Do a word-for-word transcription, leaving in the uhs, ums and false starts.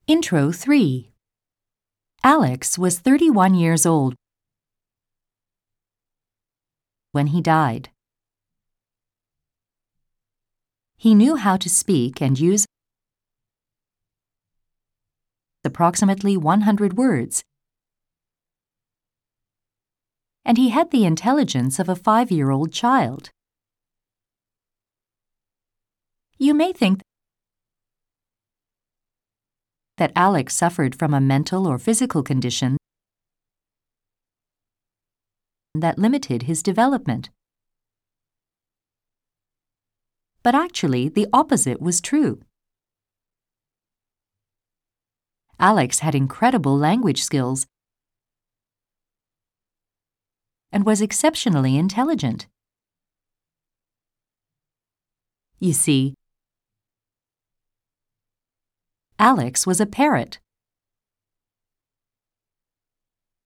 Intro three. Alex was thirty-one years old when he died. He knew how to speak and use approximately one hundred words, and he had the intelligence of a five-year-old child. You may think that Alex suffered from a mental or physical condition that limited his development. But actually, the opposite was true. Alex had incredible language skills and was exceptionally intelligent. You see, Alex was a parrot.